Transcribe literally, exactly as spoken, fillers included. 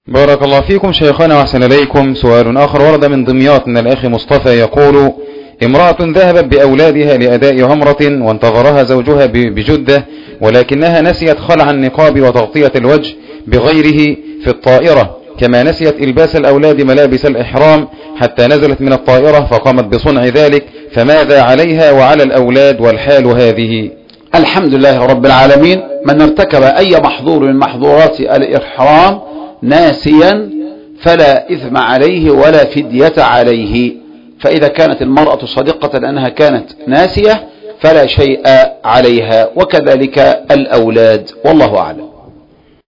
بارك الله فيكم شيخنا وأحسن إليكم. سؤال آخر ورد من دمياط من الأخ مصطفى يقول: امرأة ذهبت بأولادها لأداء عمرة وانتظرها زوجها بجدة، ولكنها نسيت خلع النقاب وتغطية الوجه بغيره في الطائرة، كما نسيت إلباس الأولاد ملابس الإحرام حتى نزلت من الطائرة فقامت بصنع ذلك، فماذا عليها وعلى الأولاد والحال هذه؟ الحمد لله رب العالمين. من ارتكب أي محظور من محظورات الإحرام ناسيا فلا إثم عليه ولا فدية عليه، فإذا كانت المرأة صادقة لأنها كانت ناسية فلا شيء عليها، وكذلك الأولاد، والله أعلم.